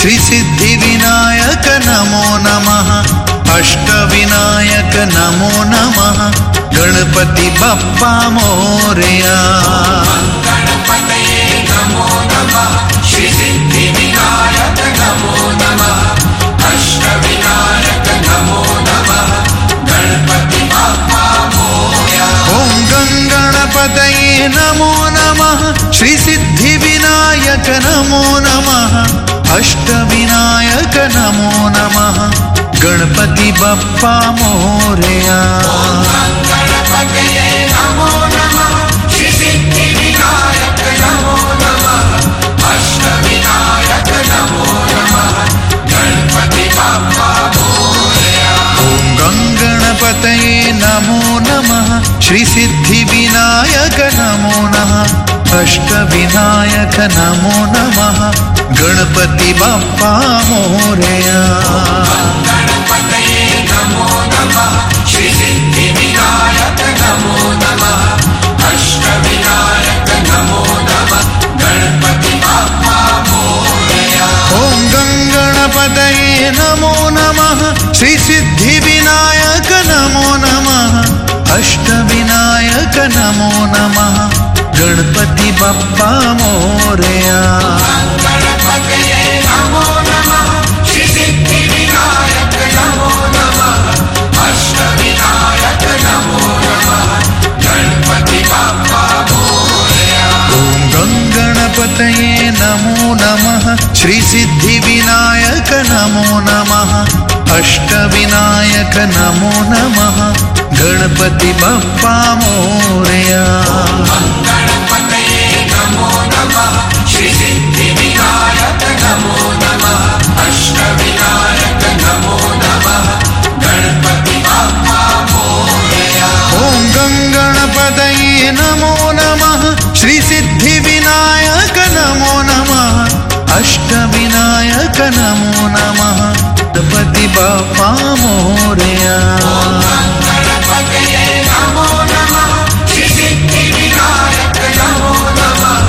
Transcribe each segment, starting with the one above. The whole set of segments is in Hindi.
श्री सिद्धि विनायक नमो नमः। अष्टविनायक नमो नमः। गणपति बप्पा मोरया। गणपतये नमो नमः। श्री सिद्धि विनायक नमो नमः। अष्टविनायक नमो नमः। गणपति बप्पा मोरया। ओम गणपतये नमो नमः। श्री सिद्धि विनायक नमो नमः। अष्टविनायक नमो नमः। गणपति बप्पा मोरया। गणपतये नमो नमः। श्री सिद्धि विनायक नमो नमः। अष्टविनायक नमो नमः। गणपति बप्पा मोरया। ओम गणपतये नमो नमः। श्री सिद्धि विनायक नमो नमः। अष्टविनायक नमो नमः। गणपति बप्पा मोरया। गणपतये नमो नमः। श्री सिद्धि विनायक नमो नमः। अष्टविनायक नमो नमः। गणपति बप्पा मोरया। ओम गणपतये नमो नमः। श्री सिद्धि विनायक नमो नमः। अष्टविनायक नमो नमः। गणपति बप्पा मोरया। गणपतये नमो नमः। श्री सिद्धि विनायक नमो नमः। अष्टविनायक नमो नमः। गणपति बप्पा मोरया। ओम गणपतये नमो नमः। श्री सिद्धि विनायक नमो नमः। अष्टविनायक नमो नमः। गणपति बप्पा मोरया। गणपतये नमो नमः। श्री सिद्धि विनायक नमो नमः। अष्टविनायक नमो नमः। गणपति बप्पा मोरया। ओम गणपतये नमो नमः। श्री सिद्धि विनायक नमो नमः। अष्टविनायक नमो नमः। गणपति बप्पा मोरया। गणपतये नमो नमः। श्री सिद्धि विनायक नमो नमः।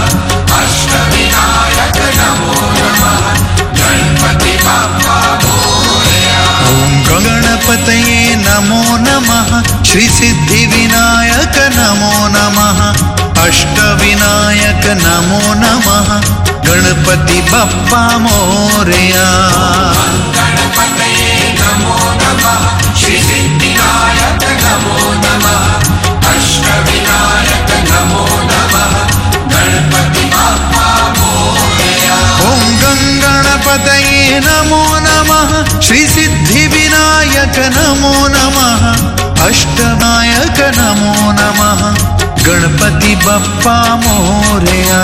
अष्टविनायक नमो नमः। गणपति बप्पा मोरया। ओम गणपतये नमो नमः। श्री सिद्धि विनायक नमो नमः। अष्टविनायक नमो नमः। गणपति बप्पा मोरया। गणपतये नमो नमः। श्री सिद्धिविनायक नमो नमः। अष्टविनायक नमो नमः। गणपति बप्पा मोरया। ओम गणपतये नमो नमः। श्री सिद्धि विनायक नमो नमः। अष्टविनायक नमो नमः। गणपति बप्पा मोरया।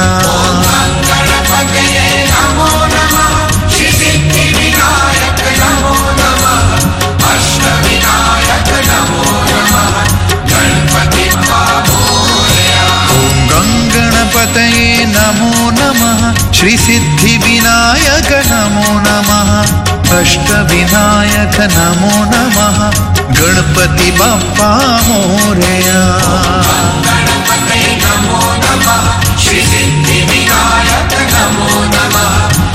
गणपतये नमो नमः। श्री सिद्धिविनायक नमो नमः। अष्टविनायक नमो नमः। गणपति बप्पा मोरया। ओम गणपतये नमो नमः। श्री सिद्धि विनायक नमो नमः। अष्टविनायक नमो नमः। गणपति बप्पा मोरया। गणपतये नमो नमः। श्री सिद्धिविनायक नमो नमः।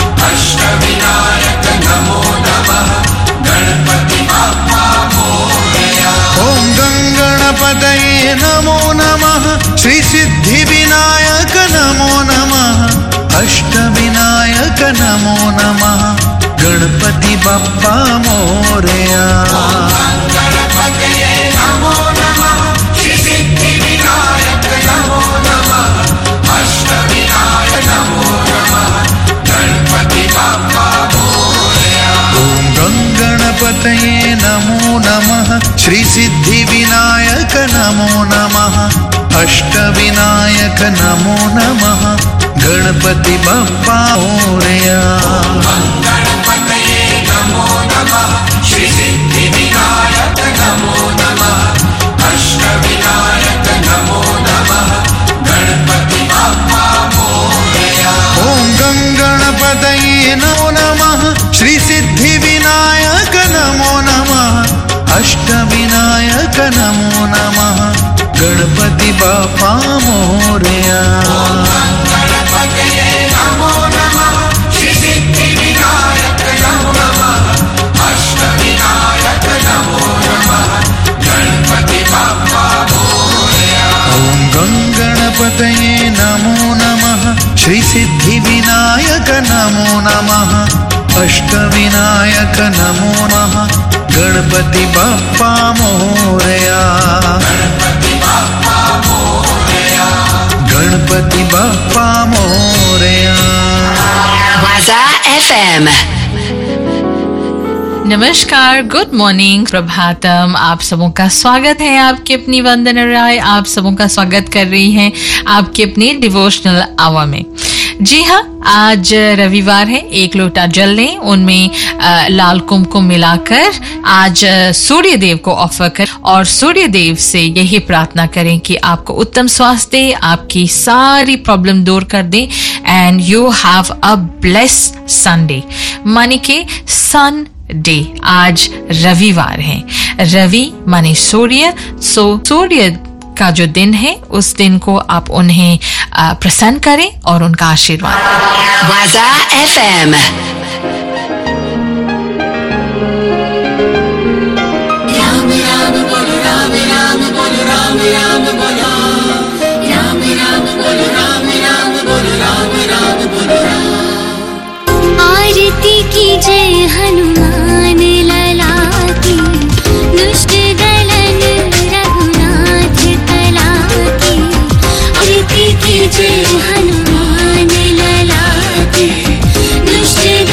अष्टविनायक नमो नमः। गणपति बप्पा मोरया। ओम गणपतये नमो नमः। श्री सिद्धि विनायक नमो नमः। अष्टविनायक नमो नमः। गणपति बप्पा मोरया। गणपतये नमो नमः। श्री सिद्धिविनायक नमो नमः। अष्टविनायक नमो नमः। गणपति बप्पा मोरया। ओम गणपतये नमो नमः। श्री सिद्धि विनायक नमो नमः। अष्टविनायक नमो नमः। गणपति बप्पा मोरया। गणपतये नमो नमः। श्री सिद्धिविनायक नमो नमः। अष्टविनायक नमो नमः। गणपति बप्पा मोरया। ओम गणपतये नमो नमः। श्री सिद्धि विनायक नमो नमः। अष्टविनायक नमो नमः। गणपति बप्पा मोरया। गणपतये नमो नमः। श्री सिद्धिविनायक श्री सिद्धिविनायक नमो नमः अष्टविनायक नमो नमः गणपति बप्पा मोरया गणपति बप्पा मोरया Waza FM। नमस्कार, गुड मॉर्निंग, प्रभातम। आप सबों का स्वागत है आपकी अपनी वंदना राय। आप सबों का स्वागत कर रही हैं आपकी अपनी डिवोशनल आवर में। जी हाँ, आज रविवार है। एक लोटा जल लें, उनमें लाल कुमकुम मिलाकर आज सूर्य देव को ऑफर कर और सूर्य देव से यही प्रार्थना करें कि आपको उत्तम स्वास्थ्य दे, आपकी सारी प्रॉब्लम दूर कर दे and you have a blessed Sunday. माने के सन डे। आज रविवार है। रवि माने सूर्य, सो सूर्य का जो दिन है उस दिन को आप उन्हें प्रसन्न करें और उनका आशीर्वाद। Waza FM। राम राम बोलो राम राम बोलो राम राम बोलो राम राम बोलो राम राम बोलो राम राम बोलो आरती की जय हनुमान लला की दुष्ट दलन रघुनाथ कला की आरती की जय हनुमान लला की दुष्ट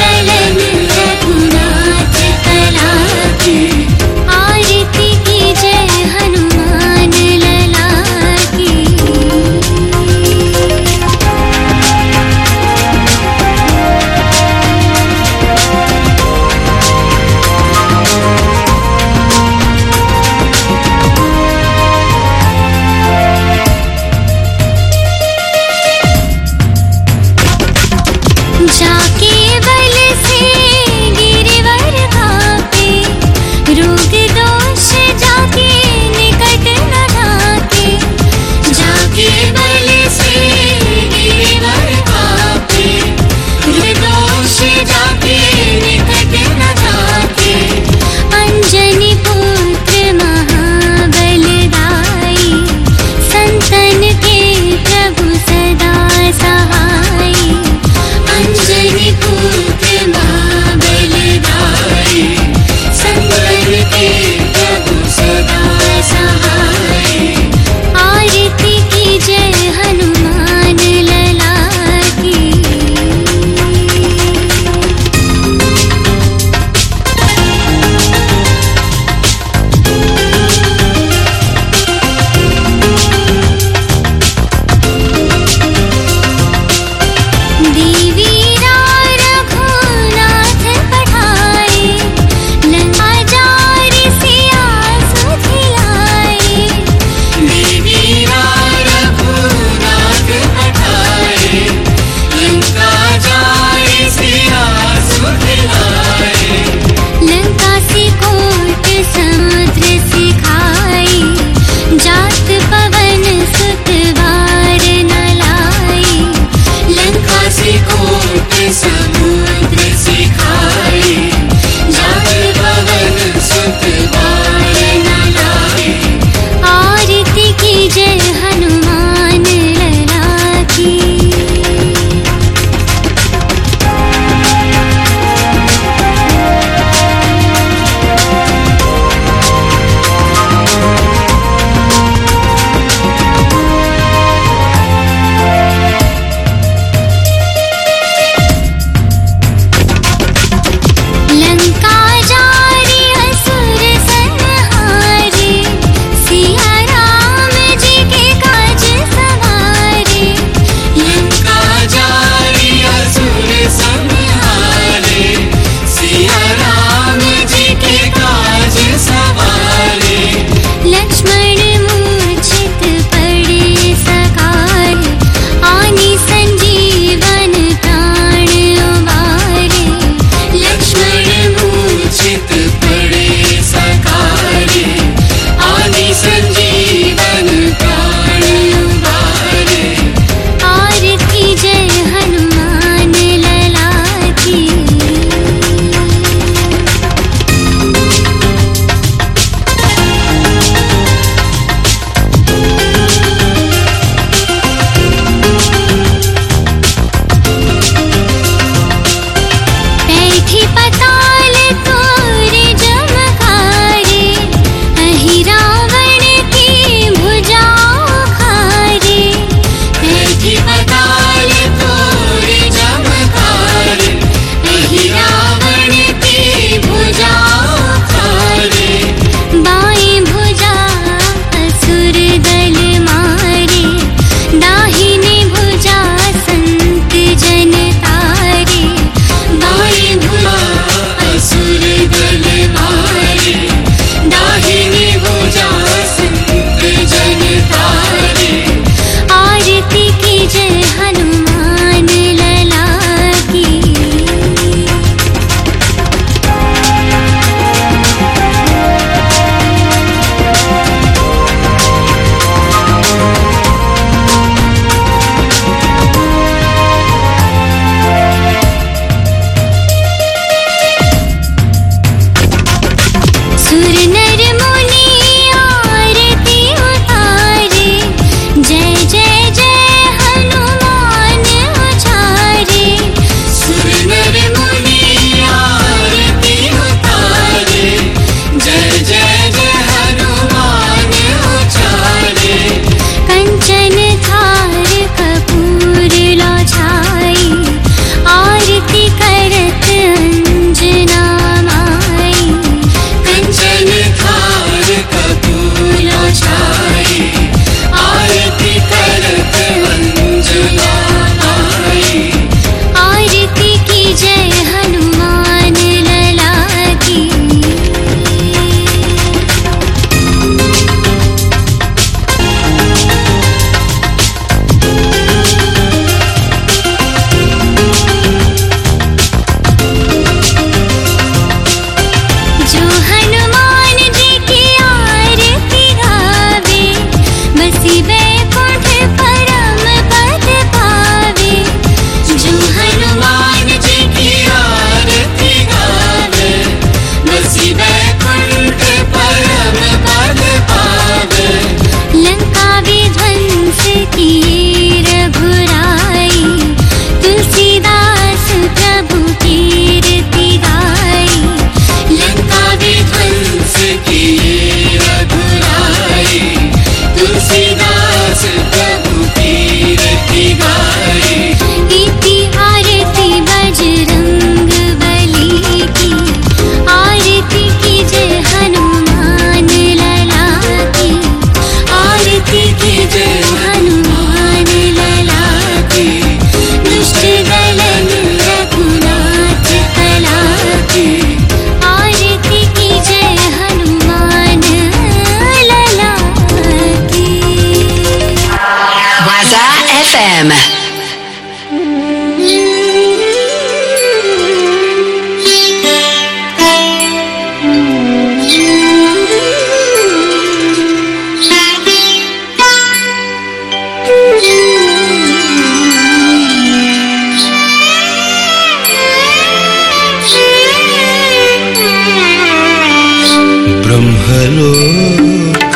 ब्रह्मलोक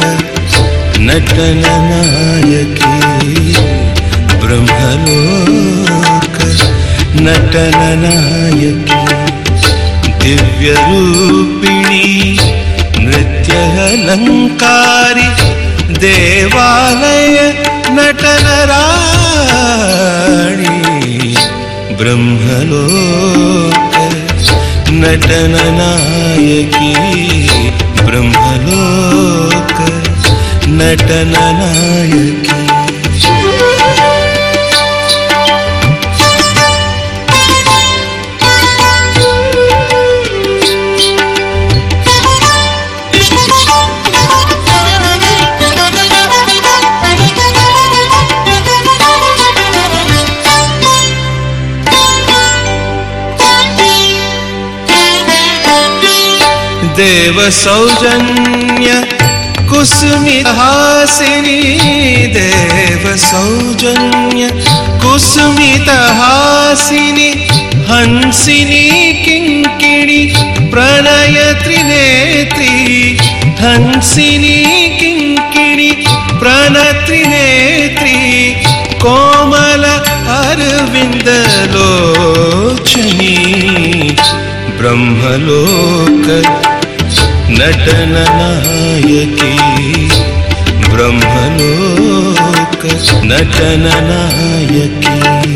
नटननायकी ब्रह्मलोक नटननायकी दिव्यरूपिणी नृत्यलङ्कारी देवालय नटनराणी ब्रह्मलोक नटननायकी ब्रह्मलोक नटननायकी देव सौजन्य कुसुमितहासिनी देव सौजन्य कुसुमितहासिनी हंसिनी किङ्किणी प्रणय त्रिनेत्री हंसिनी किङ्किणी प्रणत्रिनेत्री कोमल अरविन्दलोचनी ब्रह्मलोक नटननायकी ब्रह्मलोक नटननायकी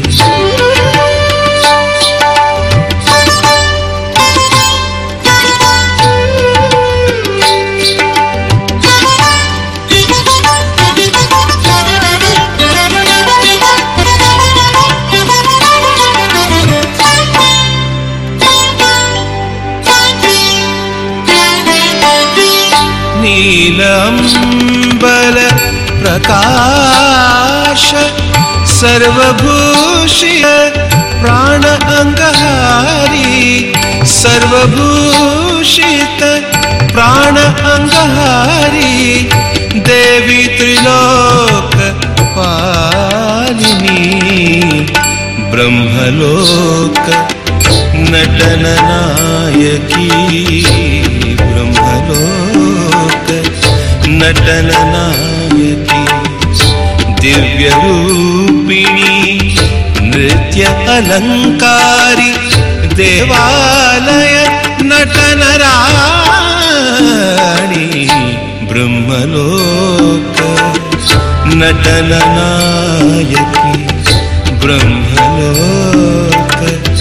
नीलाम्बर प्रकाश सर्वभूषित प्राण अंगहारी सर्वभूषित प्राण अंगहारी देवी त्रिलोक पालिनी ब्रह्मलोक नटननायकी ब्रह्मलोक नटननायकी दिव्यरूपिणी नृत्य अलंकारी देवालय नटनराणी ब्रह्मलोक नटननायकी ब्रह्मलोक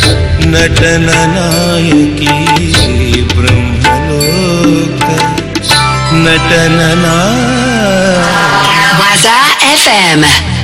नटननायकी ब्रह्मलोक Waza FM.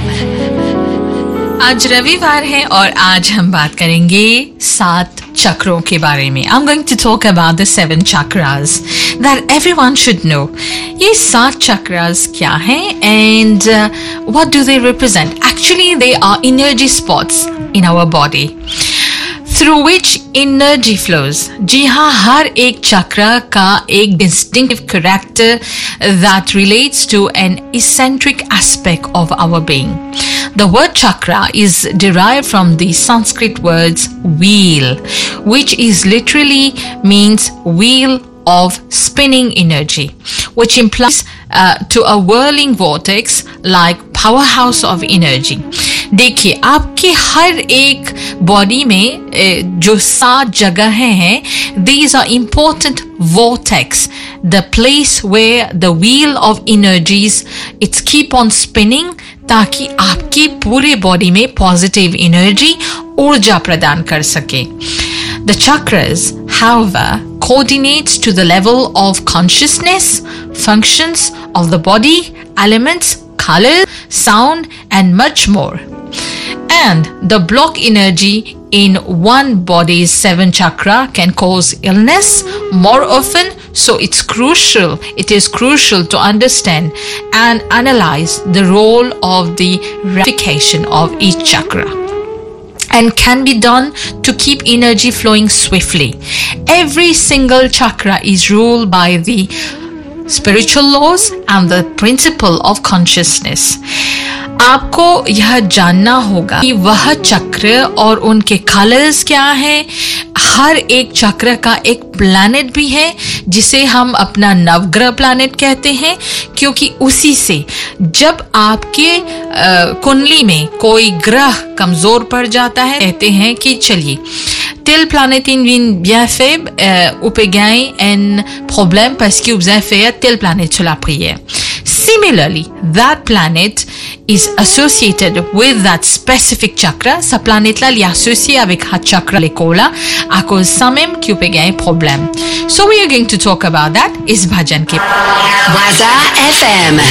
आज रविवार है और आज हम बात करेंगे 7 चक्रों के बारे में. I'm going to talk about the 7 chakras that everyone should know. ये 7 chakras क्या हैं and what do they represent? Actually, they are energy spots in our body through which energy flows. जी हाँ, हर एक चक्र का एक distinctive character that relates to an eccentric aspect of our being. The word chakra is derived from the Sanskrit words wheel, which is literally means wheel of spinning energy, which implies to a whirling vortex like powerhouse of energy. देखिए, आपके हर एक बॉडी में जो 7 जगहें हैं, these are important vortex, the place where the wheel of energies it's keep on spinning ताकि आपकी पूरे बॉडी में पॉजिटिव एनर्जी ऊर्जा प्रदान कर सके. The chakras, however, coordinates to the level of consciousness, functions of the body, elements, color, sound, and much more. And the block energy in one body's 7 chakra can cause illness more often, so it is crucial to understand and analyze the role of the ramification of each chakra, and can be done to keep energy flowing swiftly. Every single chakra is ruled by the spiritual laws and the principle of consciousness. आपको यह जानना होगा कि वह चक्र और उनके कलर्स क्या है। हर एक चक्र का एक प्लैनेट भी है जिसे हम अपना नवग्रह प्लैनेट कहते हैं, क्योंकि उसी से जब आपके कुंडली में कोई ग्रह कमजोर पड़ जाता है, कहते हैं कि चलिए tel planète est bien faible ou peut gagner un problème parce que vous avez fait telle planète sur la prière. Similarly, that planet is associated with that specific chakra. Sa planète là est associée avec un chakra l'écola à cause ça même qui peut gagner problème. So we are going to talk about that is bhajan ke. Waza FM.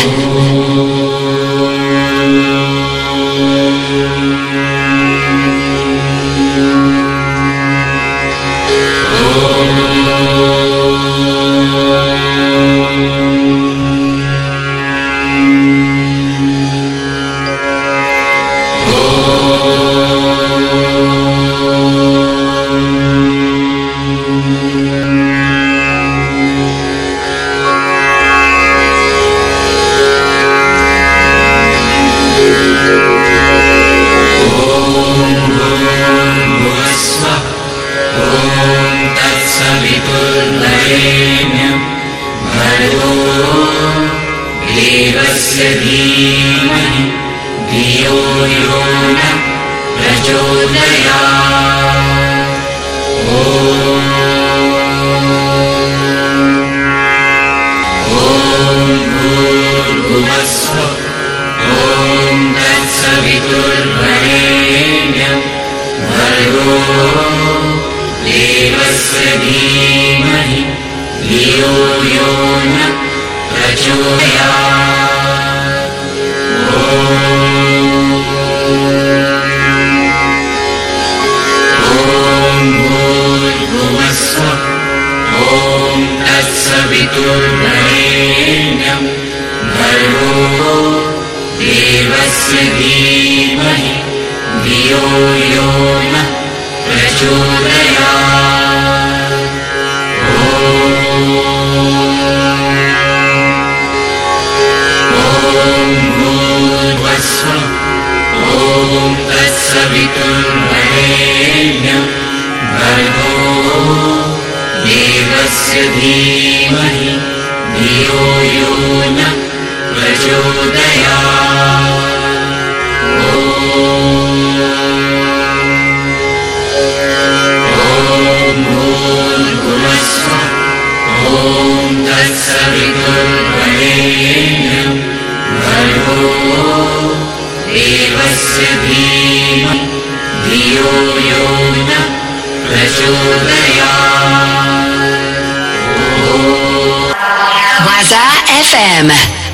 Waza FM.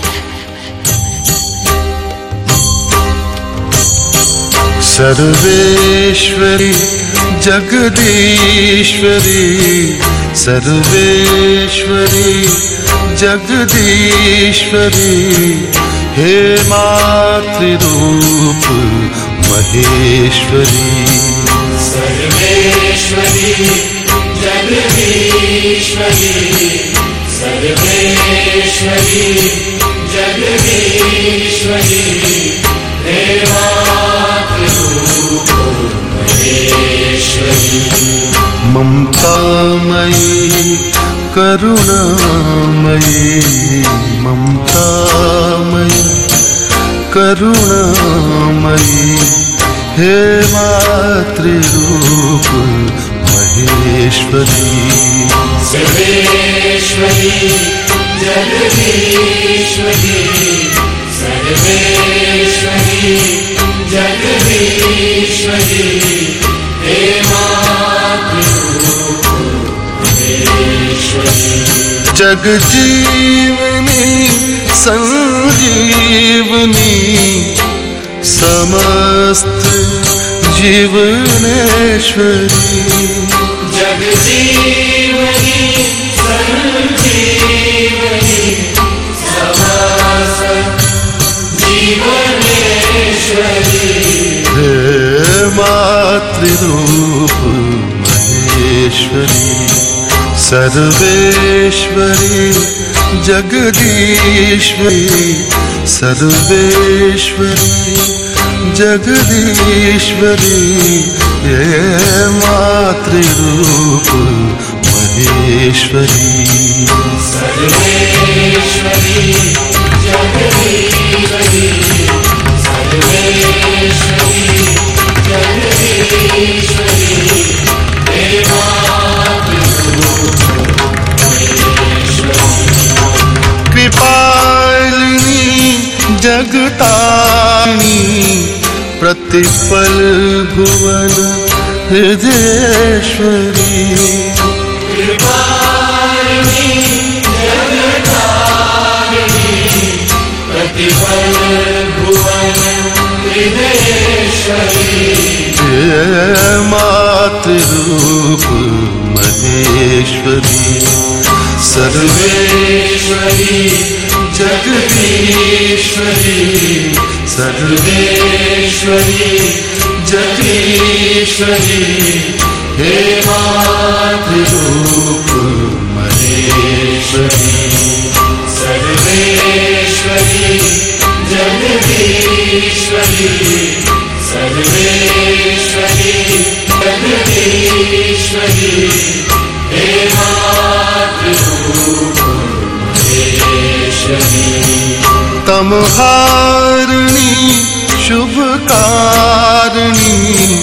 Sarveshwari Jagadishwari, Sarveshwari Jagadishwari, हे मातृरूप महेश्वरी। सर्वेश्वरी जगदीश्वरी, सर्वेश्वरी जगदीश्वरी, हे मातृरूप महेश्वरी। ममतामयी करुणामयी, ममतामयी करुणामयी, हे मातृरूप महेश्वरी। सर्वेश्वरी जगदीश्वरी, सर्वेश्वरी जगदीश्वरी, हे मातृरूप महेश्वरी। जगजीवनी संजीवनी, समस्त जीवनेश्वरी। जगजीवनी संजीवनी, समस्त जीवनेश्वरी, हे मातृरूप महेश्वरी। सर्वेश्वरी जगदीश्वरी सर्वेश्वरी जगदीश्वरी ये मातृरूप महेश्वरी सर्वेश्वरी जगदीश्वरी सर्वेश्वरी जगदीश्वरी हे मातृरूप महेश्वरी कृपालिनी जगतारिणी प्रतिपल भुवन हृदयेश्वरी कृपालिनी जगतारिणी प्रतिपल भुवन हृदयेश्वरी हे मातृरूप महेश्वरी सर्वेश्वरी जगदीश्वरी सर्वेश्वरी जगदीश्वरी हे मातृरूप महेश्वरी सर्वेश्वरी जगदीश्वरी सर्वेश्वरी जगदीश्वरी हे मातृरूप महेश्वरी तमहारिणी शुभकारिणी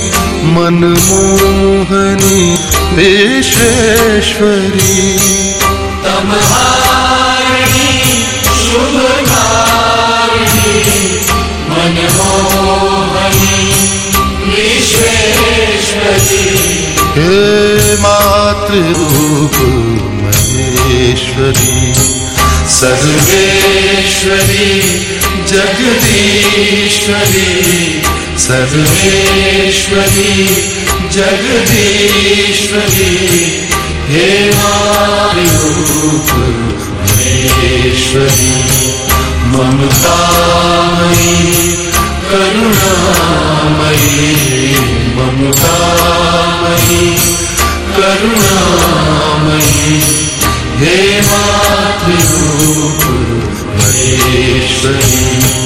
मनमोहनी विश्वेश्वरी तमहारिणी शुभकारिणी मनमोहनी विश्वेश्वरी हे मातृरूप महेश्वरी सर्वेश्वरी जगदीश्वरी सर्वेश्वरी जगदीश्वरी हे मातृरूप महेश्वरी ममतामयी करुणामयी ममतामयी करुणामयी हे मातृरूप महेश्वरी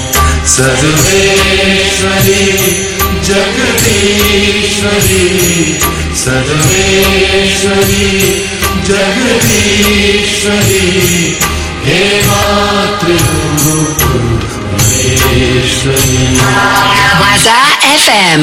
सर्वेश्वरी जगदीश्वरी सर्वेश्वरी जगदीश्वरी हे मातृरूप महेश्वरी Waza FM.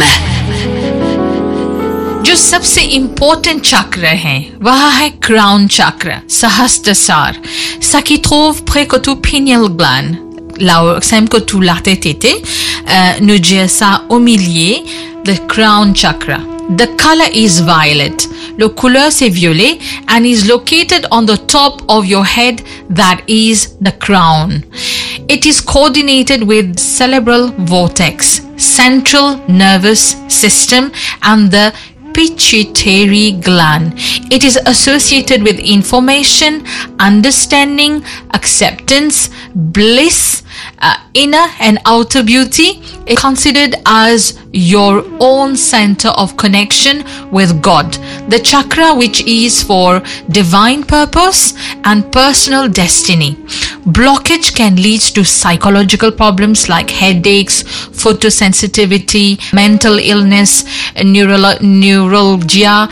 जो सबसे इम्पोर्टेंट चक्र है वह है क्राउन चक्र, सहस्त्रसार, ça qui trouve près que tout pineal gland, là où c'est que tout la tête, nous dire ça au milieu, the crown chakra. The color is violet. Le couleur c'est violet and is located on the top of your head, that is the crown. It is coordinated with cerebral vortex, central nervous system and the pituitary gland. It is associated with information, understanding, acceptance, bliss, inner and outer beauty. It is considered as your own center of connection with God. The chakra which is for divine purpose and personal destiny. Blockage can lead to psychological problems like headaches, photosensitivity, mental illness, neuralgia,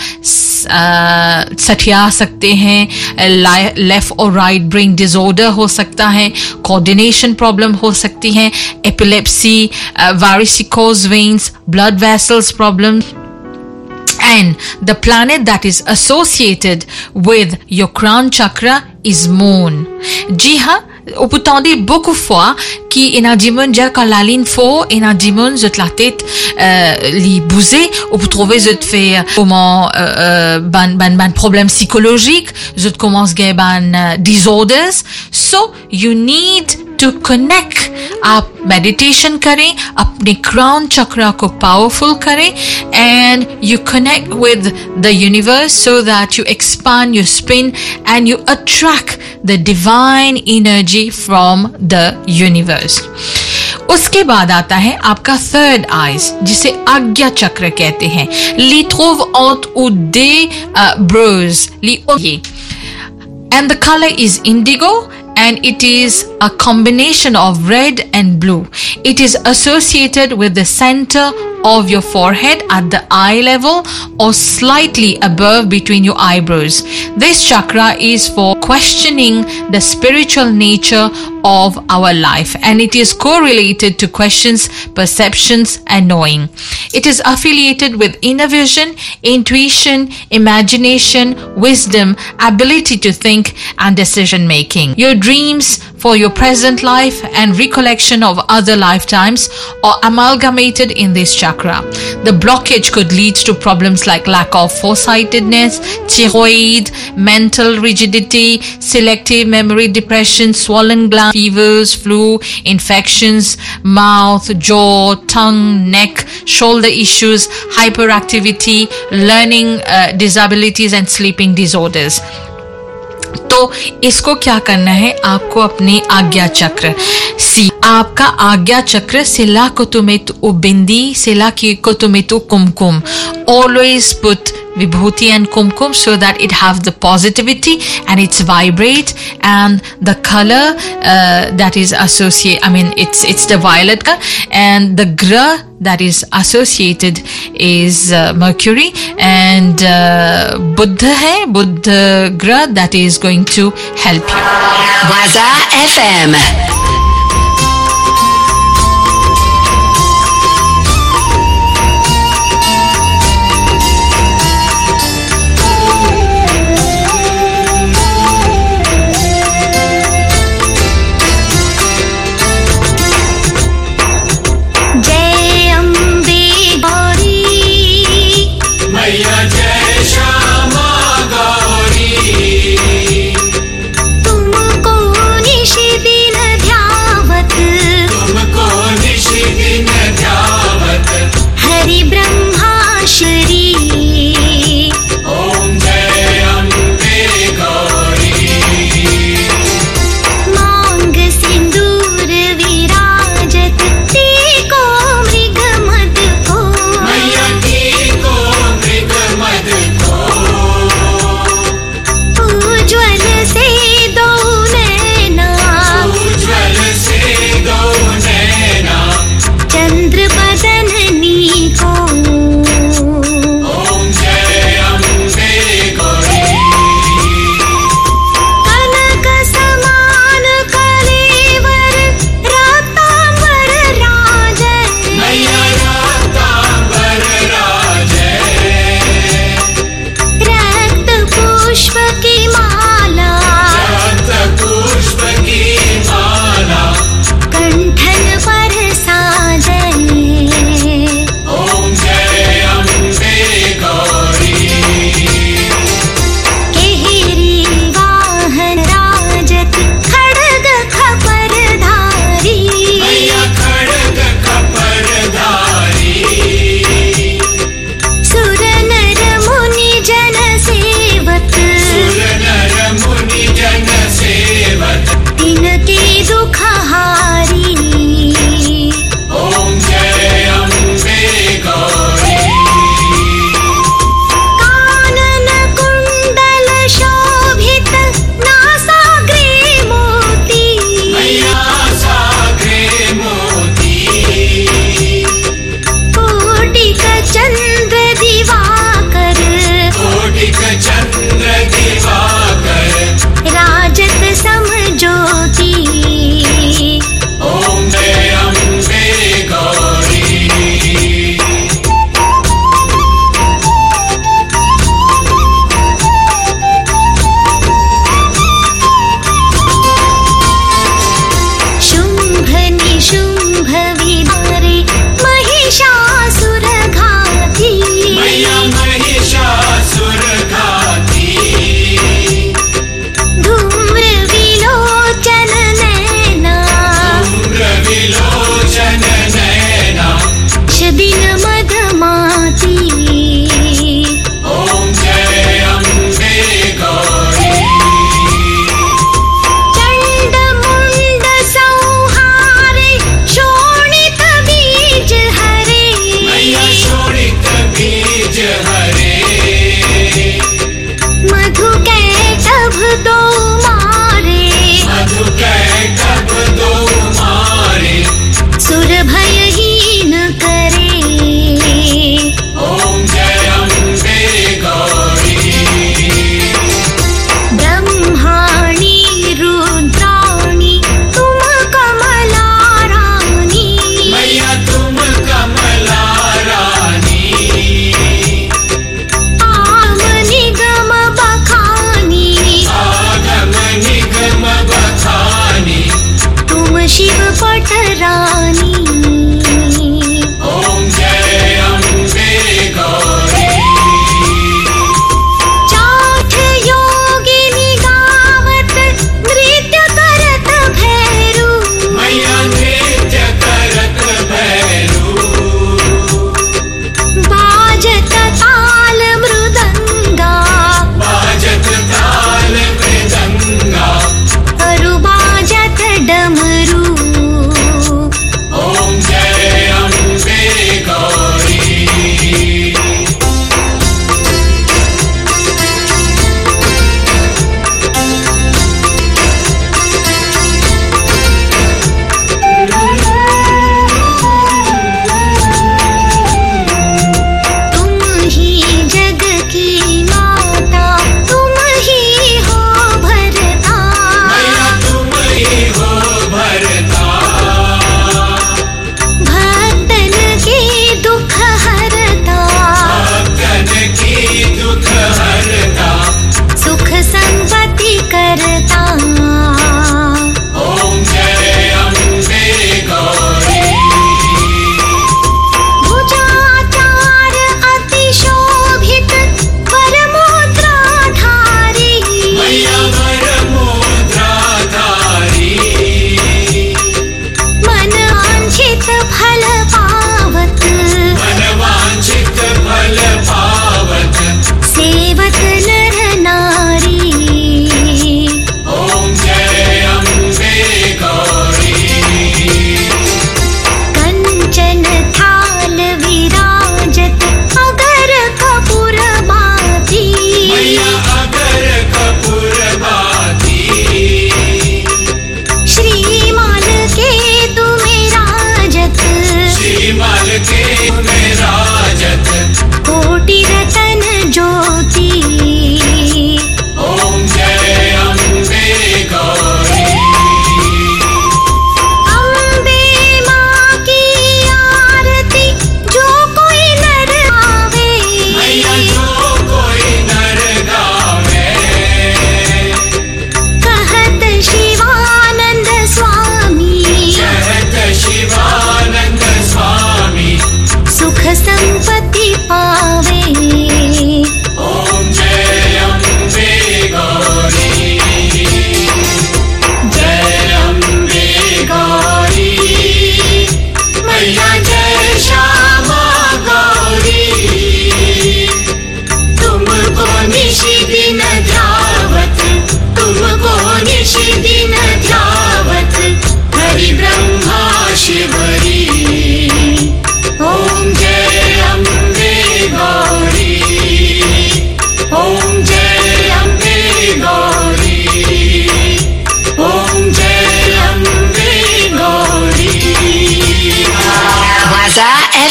सठिया सकते हैं, लेफ्ट और राइट ब्रेन डिसऑर्डर हो सकता है, कोऑर्डिनेशन प्रॉब्लम हो सकती है, epilepsy, varicose veins, blood vessels problems. And the planet that is associated with your crown chakra is moon. जी हाँ, on peut entendre beaucoup fois qui en a dimon ja kalalin fo en a dimon zot la tête li bouger, on peut trouver zot fait comment ban problème psychologique, zot commence gay ban disorders. So you need to connect. आप मेडिटेशन करें, अपने क्राउन चक्रा को पावरफुल करें, and you connect with the universe so that you expand your spin and you attract the divine energy from the universe. उसके बाद आता है आपका थर्ड आइज, जिसे आज्ञा चक्र कहते हैं. ली trouve entre ou des breuse, Lee and the color is indigo and it is a combination of red and blue. It is associated with the center of your forehead at the eye level or slightly above between your eyebrows. This chakra is for questioning the spiritual nature of our life, and it is correlated to questions, perceptions, and knowing. It is affiliated with inner vision, intuition, imagination, wisdom, ability to think, and decision making. Your dreams for your present life and recollection of other lifetimes are amalgamated in this chakra. The blockage could lead to problems like lack of foresightedness, thyroid, mental rigidity, selective memory depression, swollen glands, fevers, flu, infections, mouth, jaw, tongue, neck, shoulder issues, hyperactivity, learning disabilities, and sleeping disorders. तो इसको क्या करना है, आपको अपने आज्ञा चक्र आपका आज्ञा चक्र सिला कुतुमित उबिंदी सिला की कुतुमित कुमकुम, always put vibhuti and kumkum so that it have the positivity and it's vibrate, and the color that is associated, it's the violet color, and the gra that is associated is Mercury, and Buddha hai, Buddha gra that is going to help you. Waza FM.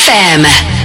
FM.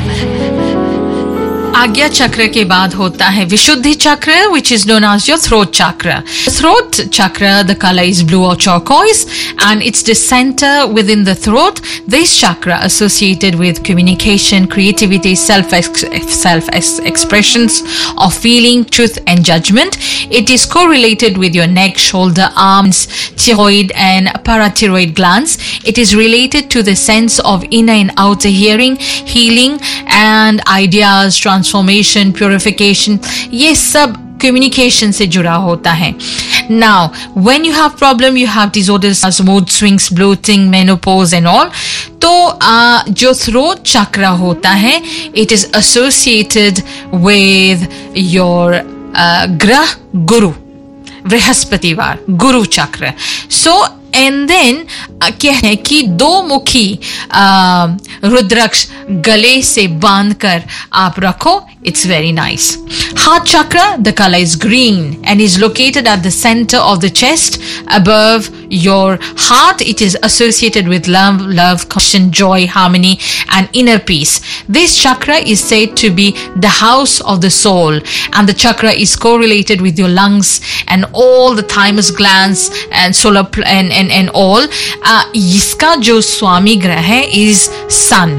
आज्ञा चक्र के बाद होता है विशुद्धि चक्र, which is known as your throat chakra. Throat chakra, the color is blue or turquoise, and it's the center within the throat. This chakra associated with communication, creativity, self-expressions of feeling, truth, and judgment. It is correlated with your neck, shoulder, arms, thyroid, and parathyroid glands. It is related to the sense of inner and outer hearing, healing, and ideas, transformation, purification. ये सब communication से जुड़ा होता है. Now, when you have problem, you have disorders as mood swings, bloating, menopause and all. तो जो throat chakra होता है, it is associated with your ग्रह गुरु, बृहस्पतिवार, गुरु चक्र. So and then क्या है कि दो मुखी रुद्राक्ष गले से बांधकर आप रखो. It's very nice. Heart chakra, the color is green and is located at the center of the chest above your heart. It is associated with love, compassion, joy, harmony, and inner peace. This chakra is said to be the house of the soul, and the chakra is correlated with your lungs and all the thymus glands and solar and all. इसका जो स्वामी ग्रह है is sun.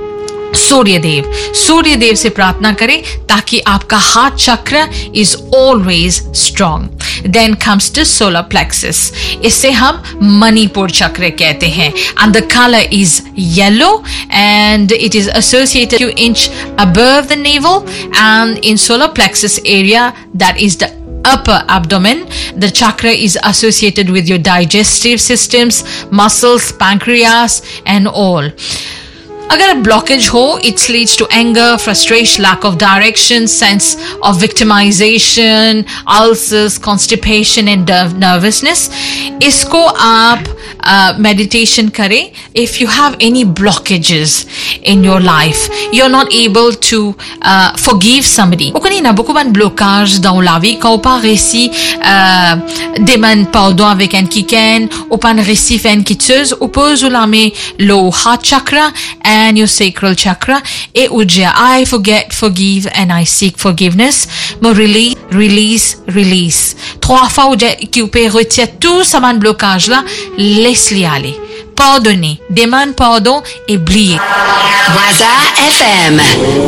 सूर्य देव से प्रार्थना करें ताकि आपका हार्ट चक्र is always strong. Then comes the solar plexus. इसे हम मणिपुर चक्र कहते हैं, and the color is yellow and it is associated 2 inch above the navel, and in solar plexus area, that is the upper abdomen. The chakra is associated with your digestive systems, muscles, pancreas and all. अगर ब्लॉकेज हो, it leads to anger, frustration, lack of direction, sense of victimization, ulcers, constipation and nervousness. इसको आप meditation करें. If you have any blockages in your life, you're not able to forgive somebody. O kanina beaucoup de blocages dans la vie quand pas réussi demander pardon avec un kiken, ou pas réussi faire une quitteuse, ou pose ou la met le heart chakra and your sacral chakra et ou dire I forgive and I seek forgiveness. Me release. 3 fois ou dire qui peut retirer tout ça man blocage là, laisse-les aller. Pardonner, demande pardon et oublier. Waza FM.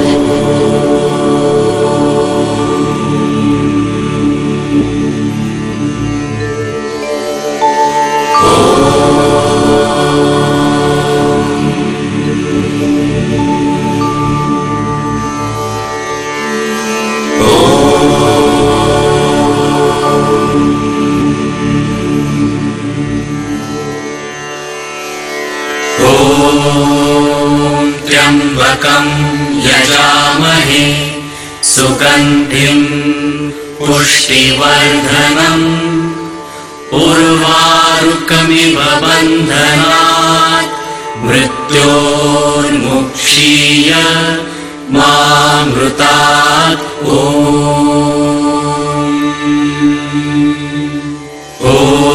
त्र्यम्बकं यजामहे सुगन्धिं पुष्टिवर्धनम् उर्वारुकमिव बन्धनात् मृत्योर्मुक्षीय मामृतात्. ॐ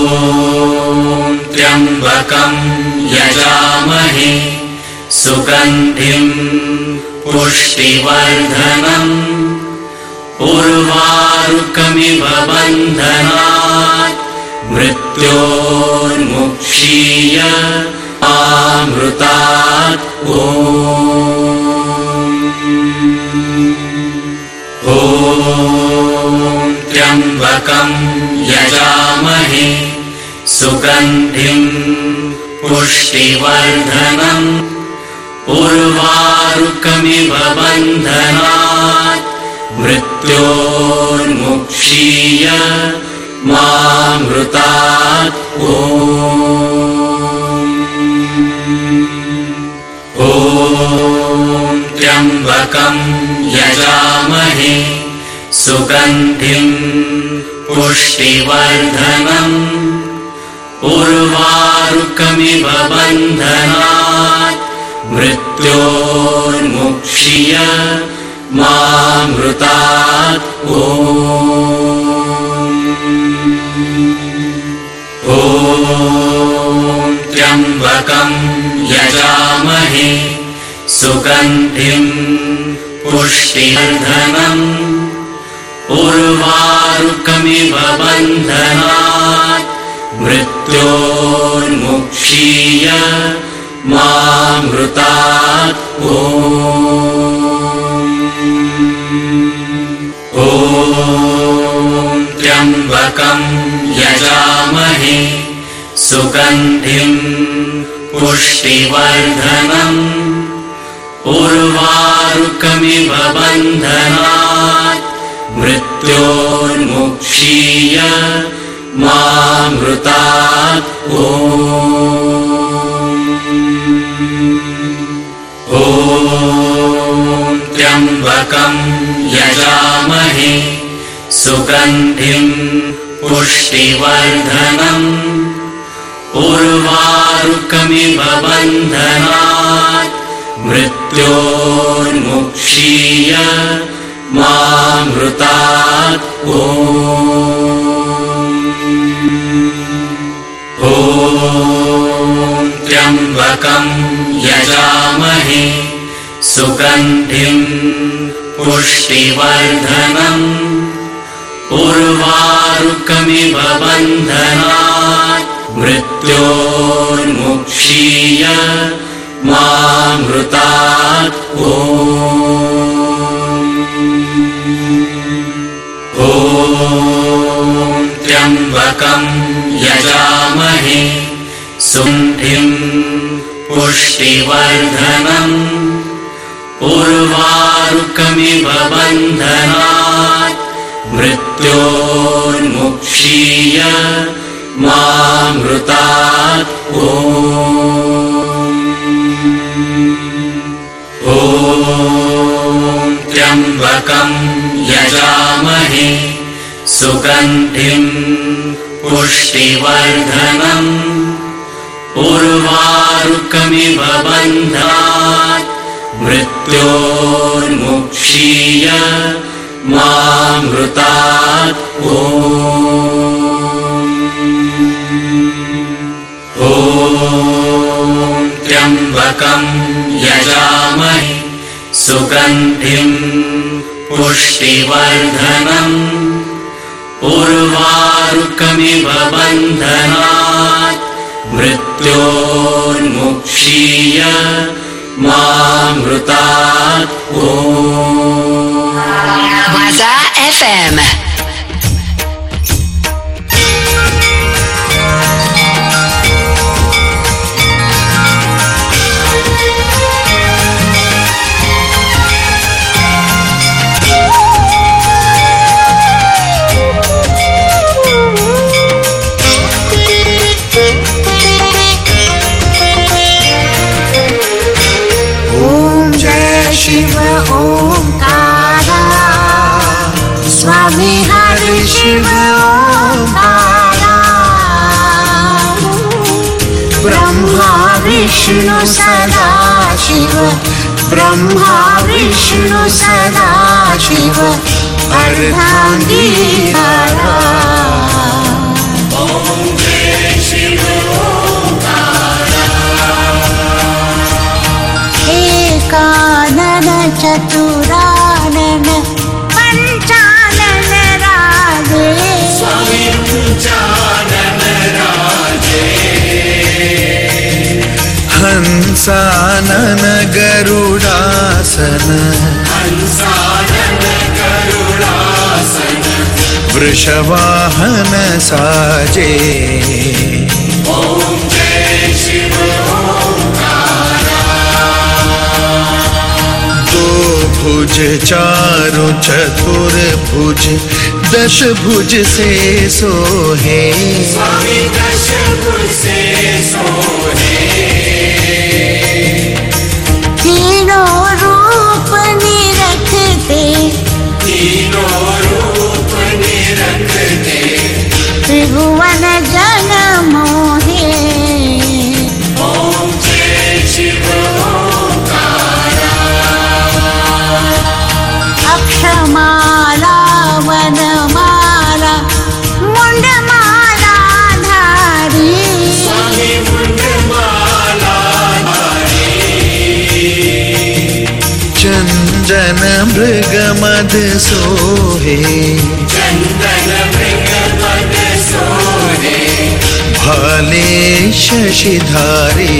त्र्यम्बकं यजामहे सुगन्धिं पुष्टिवर्धनम् उर्वारुकमिव बन्धनात् मृत्योर्मुक्षीय मामृतात्. ॐ त्र्यम्बकं यजामहे सुगन्धिं पुष्टिवर्धनम् उर्वारुकमिव बन्धनात् मृत्योर्मुक्षीय मामृतात्. ॐ त्र्यम्बकं यजामहे सुगन्धिं पुष्टिवर्धनम् उर्वारुकमिव बन्धनात् मृत्योर्मुक्षीय मामृतात्. ॐ त्र्यम्बकं यजामहे सुगन्धिं पुष्टिवर्धनम् उर्वारुकमिव बन्धनात् मृत्योर्मुक्षीय मामृतात् ॐ त्र्यम्बकं यजामहे सुगन्धिं पुष्टिवर्धनम् उर्वारुकमिव बन्धनात् मृत्योर्मुक्षीय मामृतात् ॐ त्र्यम्बकं यजामहे सुगन्धिं पुष्टिवर्धनम् उर्वारुकमिव बन्धनात् मृत्योर्मुक्षीय मामृतात् ॐ त्र्यम्बकं यजामहे सुगन्धिं पुष्टिवर्धनम् उर्वारुकमिव बन्धनात् मृत्योर्मुक्षीय मामृतात् ॐ त्र्यम्बकं यजामहे सुगन्धिं पुष्टिवर्धनम् उर्वारुकमिव बन्धनात् मृत्योर्मुक्षीय मामृतात् ॐ त्र्यम्बकं यजामहे सुगन्धिं पुष्टिवर्धनम् उर्वारुकमिव बन्धनात् मृत्योर्मुक्षीय मामृतात् ॐ त्र्यम्बकं यजामहे सुगन्धिं पुष्टिवर्धनम् उर्वारुकमिव बन्धनात् मृत्योर्मुक्षीय मामृतात् Waza FM. शिव ओंकारा स्वामी हरि शिव ओंकारा ब्रह्मा विष्णु सदा शिव ब्रह्मा विष्णु सदा शिव अर्धांगीकारा एकानन चतुरानन पंचानन राजे स्वामी पंचानन राजे हंसानन गरुडासन वृषवाहन साजे ओम जय शिव भुज चारु चतुर भुज दश भुज से सोहे स्वामी दश भुज से सोहे तीनों रूप निरखते त्रिभुवन जन मोहे ओम जय शिव अक्षमाला वनमाला मुंडमाला धारी स्वामी मुंडमाला धारी मृग मद सोहे, भाले शशिधारी,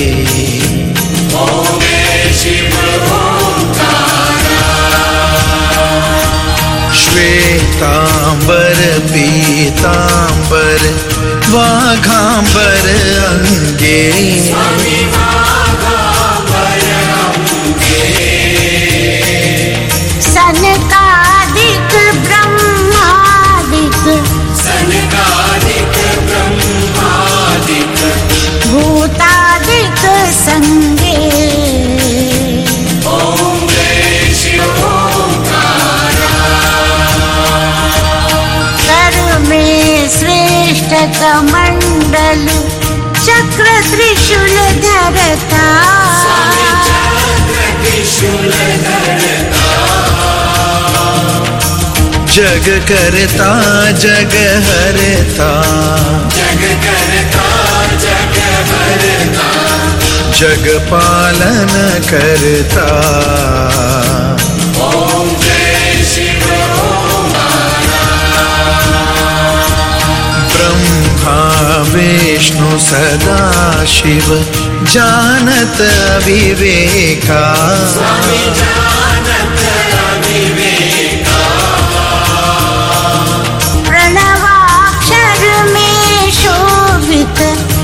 श्वेतांबर पीतांबर वाघांबर अंगे, सनकादिक ब्रह्मादिक, भूतादिक संगे, श्रेष्ठ कमंडल चक्र त्रिशूल धरता, जग करता जग हरता, जग पालन करता, ब्रह्मा विष्णु सदा शिव जानत अविवेका, प्रणवाक्षर में शोभित,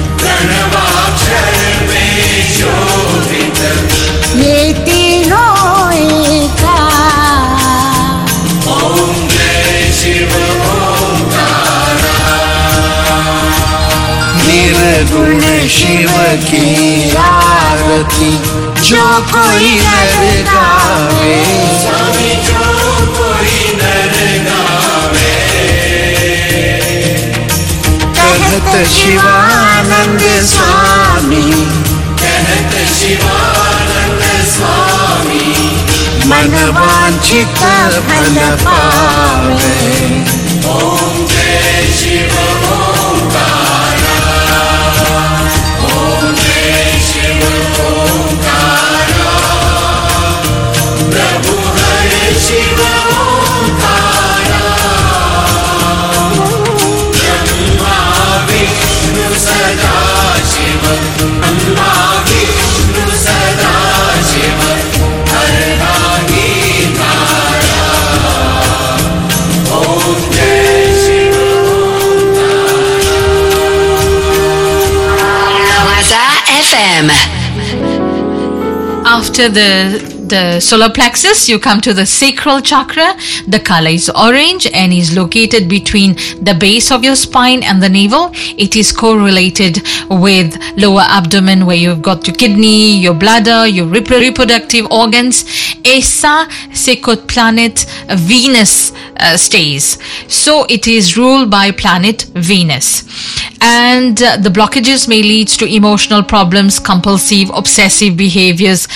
ये तीनों एका, निर्गुण शिव की आरती जो कोई नर गावे, कहत शिवानंद स्वामी, मन वांछित फल पावे। After the solar plexus, you come to the sacral chakra. The color is orange and is located between the base of your spine and the navel. It is correlated with lower abdomen, where you've got your kidney, your bladder, your reproductive organs. Aisa Sekot planet Venus stays. So it is ruled by planet Venus. And the blockages may lead to emotional problems, compulsive, obsessive behaviors,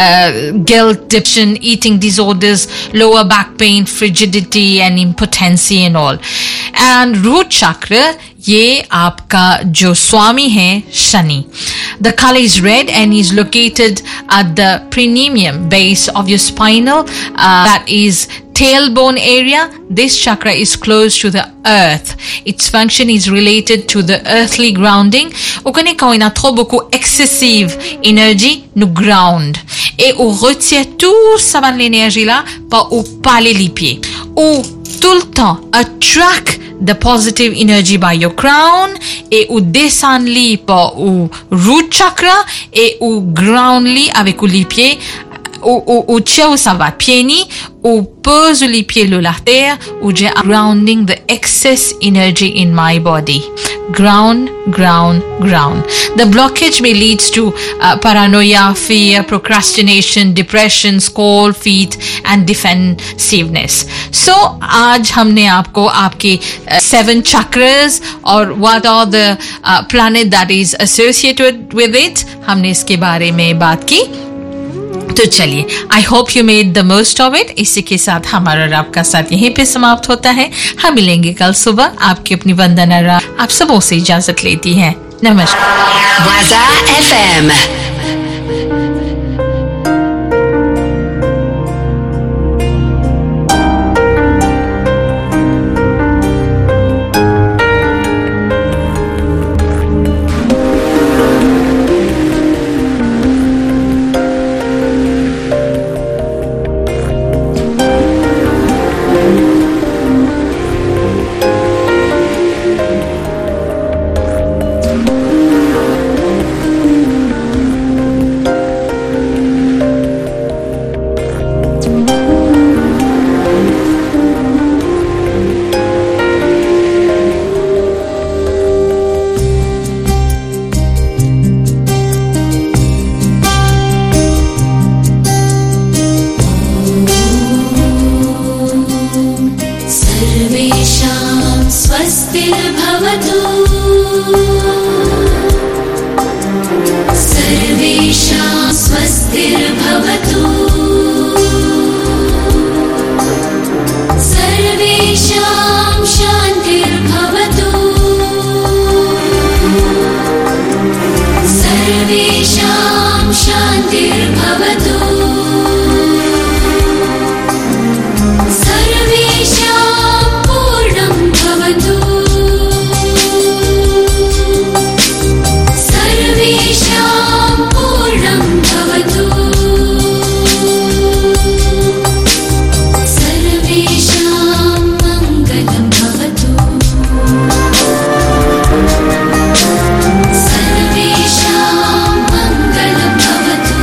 guilt, depression, eating disorders, lower back pain, frigidity and impotency and all. And root chakra, ये आपका जो स्वामी है Shani. The color is red and is located at the perineum base of your spinal, that is tailbone area. This chakra is close to the earth. Its function is related to the earthly grounding. O connaît quand on a trop beaucoup excessive energy, nous ground. Et on retient tout ça van l'énergie là par ou parler les pieds. Ou tout le temps attract the positive energy by your crown et ou descend li par ou root chakra et ou ground li avec ou les pieds ou tchè ou ça va pieds ni ou pose les pieds le la terre ou j'ai grounding the excess energy in my body. Ground. The blockage may lead to paranoia, fear, procrastination, depression, cold feet and defensiveness. So आज हमने आपको आपके 7 chakras और what are the planet that is associated with it, हमने इसके बारे में बात की. तो चलिए, I hope you made the most of it. इसी के साथ हमारा रात का साथ यहीं पे समाप्त होता है. हम मिलेंगे कल सुबह. आपकी अपनी वंदना रा आप सबों से इजाजत लेती है. नमस्कार. Waza FM. स्वस्तिर्भवतु सर्वेषां स्वस्तिर्भवतु सर्वेषां शान्तिर्भवतु सर्वेषां शान्तिर्भवतु सर्वेषां पूर्णं भवतु सर्वेषां पूर्णं भवतु सर्वेषां मङ्गलं भवतु सर्वेषां मङ्गलं भवतु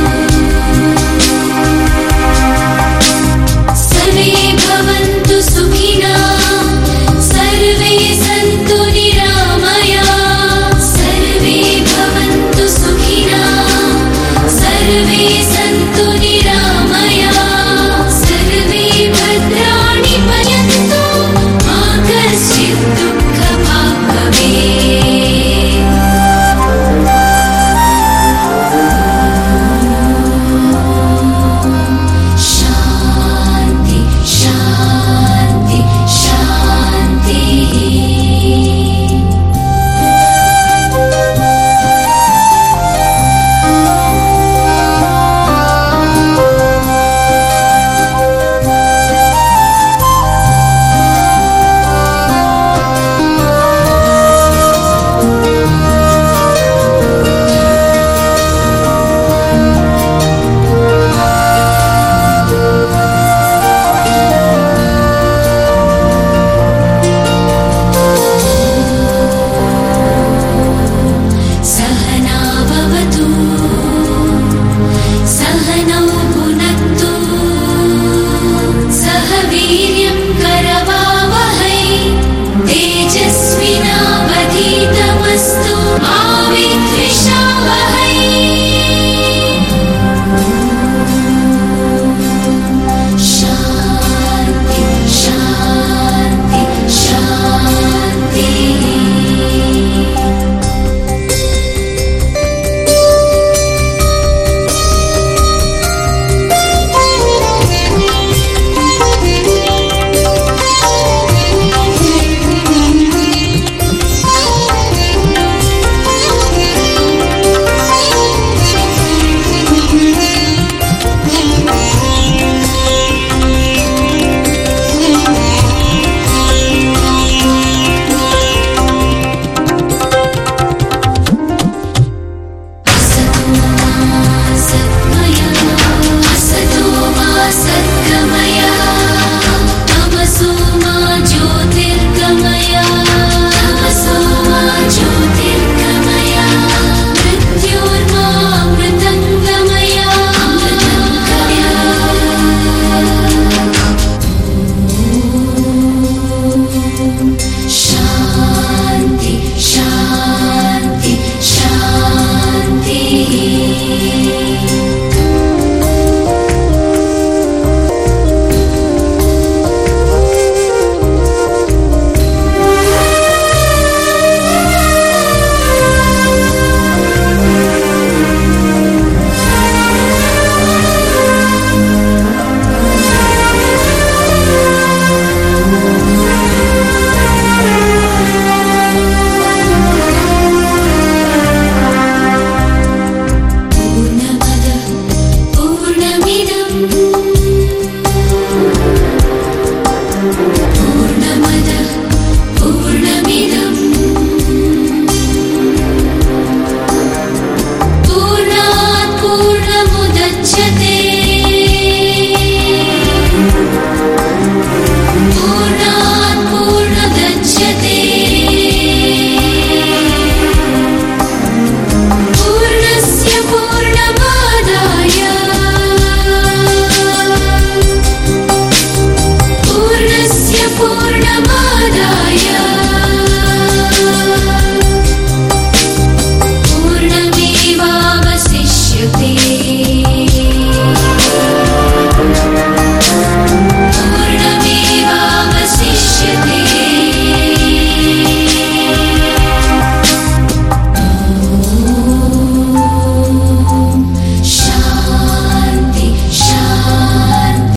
सर्वे भवन्तु सुखिनः सर्वे सन्तु